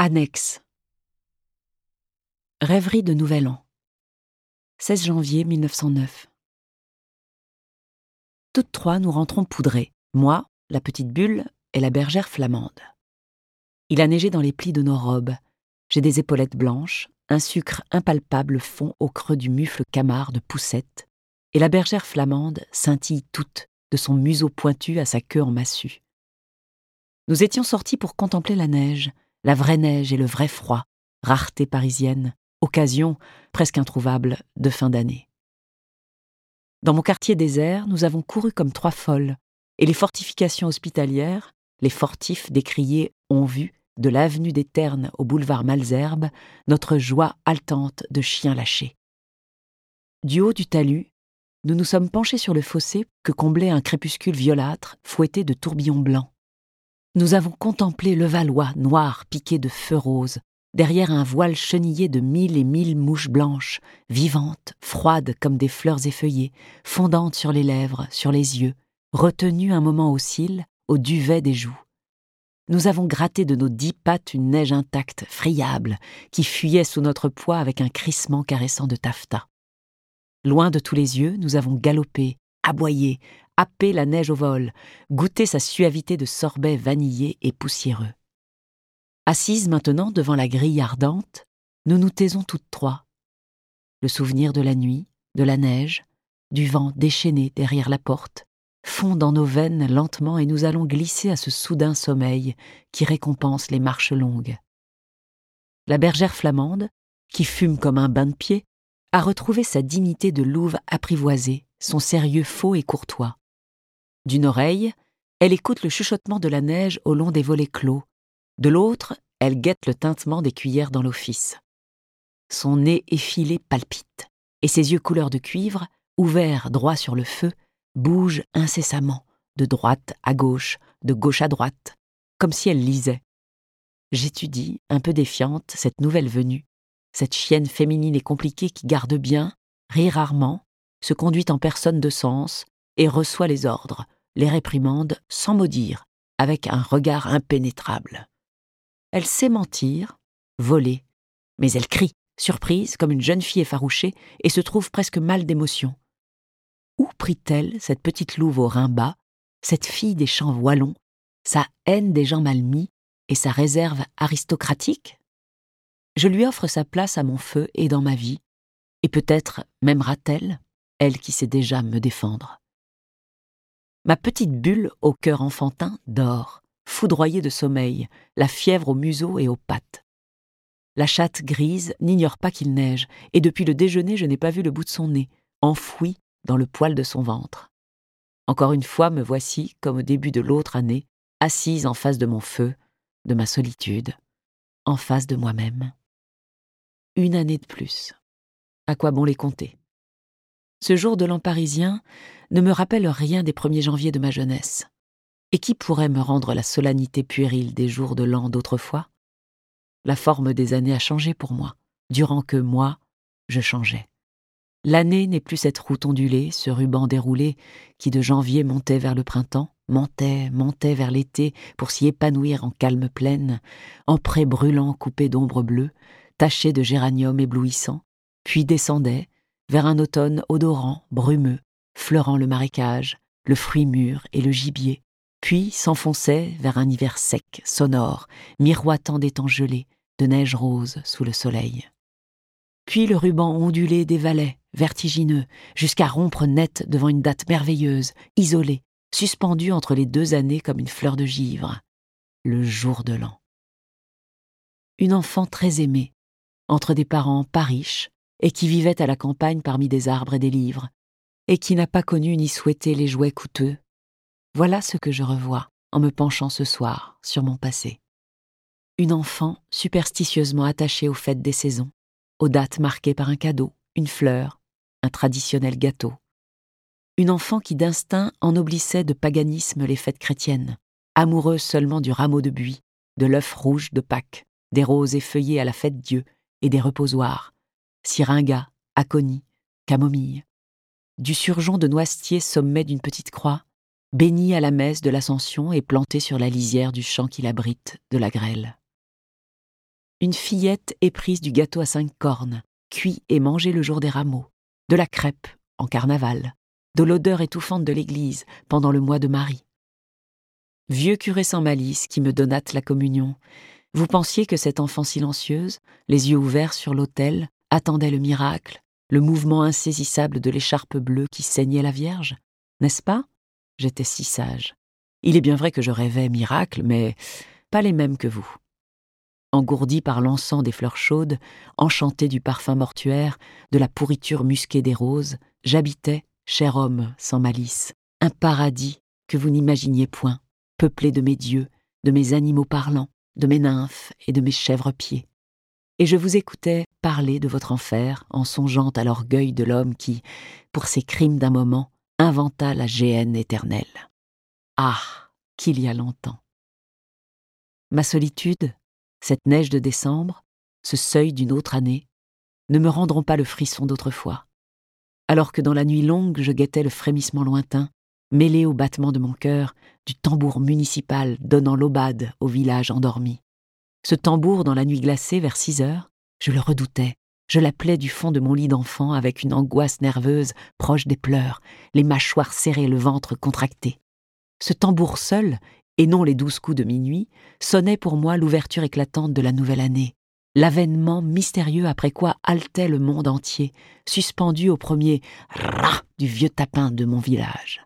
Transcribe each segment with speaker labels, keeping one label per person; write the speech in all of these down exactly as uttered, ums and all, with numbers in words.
Speaker 1: Annexe. Rêverie de Nouvel An. seize janvier mille neuf cent neuf. Toutes trois, nous rentrons poudrées. Moi, la petite Bulle et la bergère Flamande. Il a neigé dans les plis de nos robes. J'ai des épaulettes blanches, un sucre impalpable fond au creux du mufle camard de Poussette, et la bergère Flamande scintille toute, de son museau pointu à sa queue en massue. Nous étions sortis pour contempler la neige, la vraie neige et le vrai froid, rareté parisienne, occasion, presque introuvable, de fin d'année. Dans mon quartier désert, nous avons couru comme trois folles, et les fortifications hospitalières, les fortifs décriés ont vu, de l'avenue des Ternes au boulevard Malesherbes, notre joie haletante de chiens lâchés. Du haut du talus, nous nous sommes penchés sur le fossé que comblait un crépuscule violâtre fouetté de tourbillons blancs. Nous avons contemplé le Valois noir piqué de feu rose, derrière un voile chenillé de mille et mille mouches blanches, vivantes, froides comme des fleurs effeuillées, fondantes sur les lèvres, sur les yeux, retenues un moment aux cils, au duvet des joues. Nous avons gratté de nos dix pattes une neige intacte, friable, qui fuyait sous notre poids avec un crissement caressant de taffetas. Loin de tous les yeux, nous avons galopé, aboyé, happé la neige au vol, goûté sa suavité de sorbet vanillé et poussiéreux. Assises maintenant devant la grille ardente, nous nous taisons toutes trois. Le souvenir de la nuit, de la neige, du vent déchaîné derrière la porte, fond dans nos veines lentement et nous allons glisser à ce soudain sommeil qui récompense les marches longues. La bergère Flamande, qui fume comme un bain de pied, a retrouvé sa dignité de louve apprivoisée, son sérieux faux et courtois. D'une oreille, elle écoute le chuchotement de la neige au long des volets clos. De l'autre, elle guette le tintement des cuillères dans l'office. Son nez effilé palpite, et ses yeux couleur de cuivre, ouverts droit sur le feu, bougent incessamment, de droite à gauche, de gauche à droite, comme si elle lisait. J'étudie, un peu défiante, cette nouvelle venue, cette chienne féminine et compliquée qui garde bien, rit rarement, se conduit en personne de sens et reçoit les ordres, les réprimande sans mot dire, avec un regard impénétrable. Elle sait mentir, voler, mais elle crie, surprise, comme une jeune fille effarouchée, et se trouve presque mal d'émotion. Où prit-elle, cette petite louve au rein bas, cette fille des champs wallons, sa haine des gens mal mis et sa réserve aristocratique? Je lui offre sa place à mon feu et dans ma vie, et peut-être m'aimera-t-elle, elle qui sait déjà me défendre. Ma petite Bulle au cœur enfantin dort, foudroyée de sommeil, la fièvre au museau et aux pattes. La chatte grise n'ignore pas qu'il neige, et depuis le déjeuner je n'ai pas vu le bout de son nez, enfoui dans le poil de son ventre. Encore une fois me voici, comme au début de l'autre année, assise en face de mon feu, de ma solitude, en face de moi-même. Une année de plus. À quoi bon les compter? Ce jour de l'an parisien ne me rappelle rien des premiers janvier de ma jeunesse. Et qui pourrait me rendre la solennité puérile des jours de l'an d'autrefois? La forme des années a changé pour moi, durant que moi, je changeais. L'année n'est plus cette route ondulée, ce ruban déroulé qui de janvier montait vers le printemps, montait, montait vers l'été pour s'y épanouir en calme plaine, en prés brûlants coupés d'ombres bleues, tachés de géraniums éblouissants, puis descendait vers un automne odorant, brumeux, fleurant le marécage, le fruit mûr et le gibier, puis s'enfonçait vers un hiver sec, sonore, miroitant des temps gelés, de neige rose sous le soleil. Puis le ruban ondulé dévalait, vertigineux, jusqu'à rompre net devant une date merveilleuse, isolée, suspendue entre les deux années comme une fleur de givre, le jour de l'an. Une enfant très aimée, entre des parents pas riches, et qui vivait à la campagne parmi des arbres et des livres, et qui n'a pas connu ni souhaité les jouets coûteux. Voilà ce que je revois en me penchant ce soir sur mon passé. Une enfant superstitieusement attachée aux fêtes des saisons, aux dates marquées par un cadeau, une fleur, un traditionnel gâteau. Une enfant qui d'instinct ennoblissait de paganisme les fêtes chrétiennes, amoureuse seulement du rameau de buis, de l'œuf rouge de Pâques, des roses effeuillées à la fête Dieu et des reposoirs, syringa, aconie, camomille, du surgeon de noisetier sommet d'une petite croix, béni à la messe de l'Ascension et planté sur la lisière du champ qui l'abrite de la grêle. une fillette éprise du gâteau à cinq cornes, cuit et mangé le jour des rameaux, de la crêpe en carnaval, de l'odeur étouffante de l'église pendant le mois de Marie. Vieux curé sans malice qui me donnâtes la communion, vous pensiez que cette enfant silencieuse, les yeux ouverts sur l'autel, attendait le miracle, le mouvement insaisissable de l'écharpe bleue qui ceignait la Vierge, n'est-ce pas? J'étais si sage. Il est bien vrai que je rêvais miracle, mais pas les mêmes que vous. Engourdi par l'encens des fleurs chaudes, enchanté du parfum mortuaire, de la pourriture musquée des roses, j'habitais, cher homme sans malice, un paradis que vous n'imaginiez point, peuplé de mes dieux, de mes animaux parlants, de mes nymphes et de mes chèvres-pieds. Et je vous écoutais parler de votre enfer en songeant à l'orgueil de l'homme qui, pour ses crimes d'un moment, inventa la géhenne éternelle. Ah, qu'il y a longtemps! Ma solitude, cette neige de décembre, ce seuil d'une autre année, ne me rendront pas le frisson d'autrefois. Alors que dans la nuit longue, je guettais le frémissement lointain, mêlé au battement de mon cœur, du tambour municipal donnant l'aubade au village endormi. Ce tambour, dans la nuit glacée, vers six heures, je le redoutais, je l'appelais du fond de mon lit d'enfant avec une angoisse nerveuse proche des pleurs, les mâchoires serrées, le ventre contracté. Ce tambour seul, et non les douze coups de minuit, sonnait pour moi l'ouverture éclatante de la nouvelle année, l'avènement mystérieux après quoi haletait le monde entier, suspendu au premier « rah » du vieux tapin de mon village.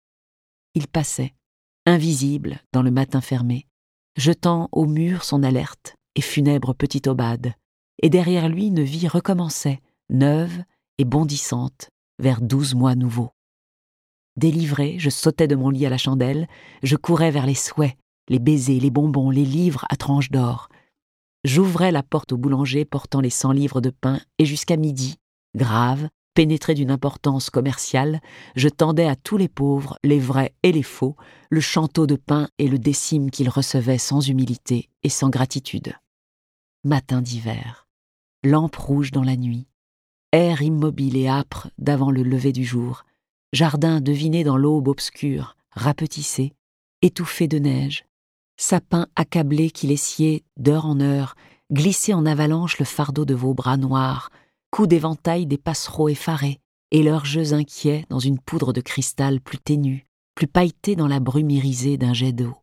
Speaker 1: Il passait, invisible dans le matin fermé, jetant au mur son alerte et funèbre petite aubade, et derrière lui une vie recommençait, neuve et bondissante, vers douze mois nouveaux. Délivré, je sautais de mon lit à la chandelle, je courais vers les souhaits, les baisers, les bonbons, les livres à tranches d'or. J'ouvrais la porte au boulanger portant les cent livres de pain, et jusqu'à midi, grave, pénétré d'une importance commerciale, je tendais à tous les pauvres, les vrais et les faux, le chanteau de pain et le décime qu'ils recevaient sans humilité et sans gratitude. Matin d'hiver, lampe rouge dans la nuit, air immobile et âpre d'avant le lever du jour, jardin deviné dans l'aube obscure, rapetissé, étouffé de neige, sapin accablé qui laissiez, d'heure en heure, glisser en avalanche le fardeau de vos bras noirs, coups d'éventail des passereaux effarés, et leurs jeux inquiets dans une poudre de cristal plus ténue, plus pailletée dans la brume irisée d'un jet d'eau.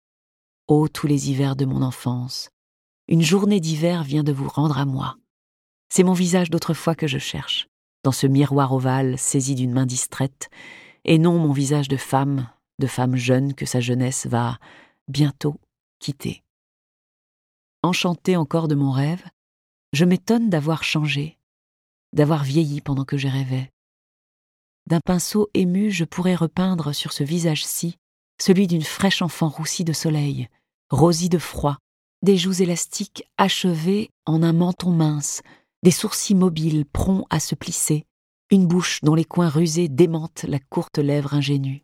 Speaker 1: Ô tous les hivers de mon enfance, une journée d'hiver vient de vous rendre à moi. C'est mon visage d'autrefois que je cherche, dans ce miroir ovale saisi d'une main distraite, et non mon visage de femme, de femme jeune que sa jeunesse va bientôt quitter. Enchanté encore de mon rêve, je m'étonne d'avoir changé, d'avoir vieilli pendant que je rêvais. D'un pinceau ému, je pourrais repeindre sur ce visage-ci celui d'une fraîche enfant roussie de soleil, rosie de froid, des joues élastiques achevées en un menton mince, des sourcils mobiles prompts à se plisser, une bouche dont les coins rusés démentent la courte lèvre ingénue.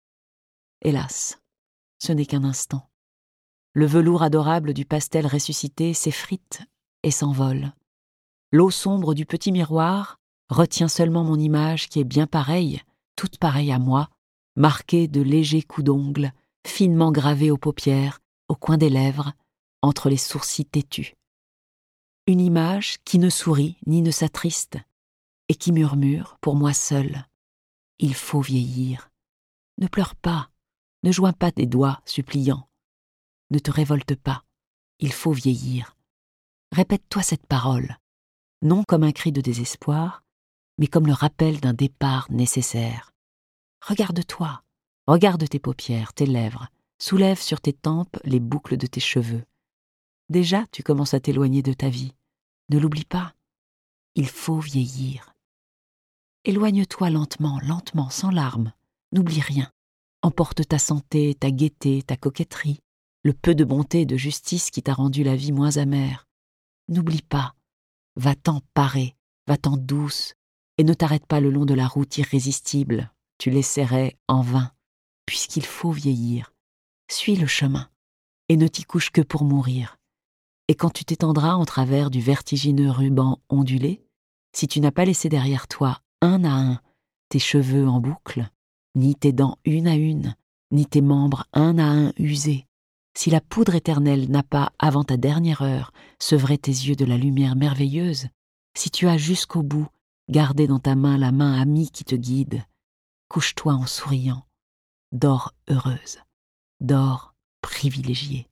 Speaker 1: Hélas, ce n'est qu'un instant. Le velours adorable du pastel ressuscité s'effrite et s'envole. L'eau sombre du petit miroir retient seulement mon image qui est bien pareille, toute pareille à moi, marquée de légers coups d'ongles, finement gravés aux paupières, au coin des lèvres, entre les sourcils têtus. Une image qui ne sourit ni ne s'attriste, et qui murmure, pour moi seule, « Il faut vieillir. Ne pleure pas, ne joins pas tes doigts suppliants. Ne te révolte pas, il faut vieillir. » Répète-toi cette parole, non comme un cri de désespoir, mais comme le rappel d'un départ nécessaire. Regarde-toi, regarde tes paupières, tes lèvres, soulève sur tes tempes les boucles de tes cheveux. Déjà, tu commences à t'éloigner de ta vie. Ne l'oublie pas, il faut vieillir. Éloigne-toi lentement, lentement, sans larmes. N'oublie rien. Emporte ta santé, ta gaieté, ta coquetterie, le peu de bonté et de justice qui t'a rendu la vie moins amère. N'oublie pas, va-t'en parée, va-t'en douce, et ne t'arrête pas le long de la route irrésistible, tu l'essaierais en vain, puisqu'il faut vieillir. Suis le chemin, et ne t'y couche que pour mourir. Et quand tu t'étendras en travers du vertigineux ruban ondulé, si tu n'as pas laissé derrière toi, un à un, tes cheveux en boucle, ni tes dents une à une, ni tes membres un à un usés, Si la poudre éternelle n'a pas, avant ta dernière heure, sevré tes yeux de la lumière merveilleuse, si tu as jusqu'au bout gardé dans ta main la main amie qui te guide, couche-toi en souriant, dors heureuse, dors privilégiée.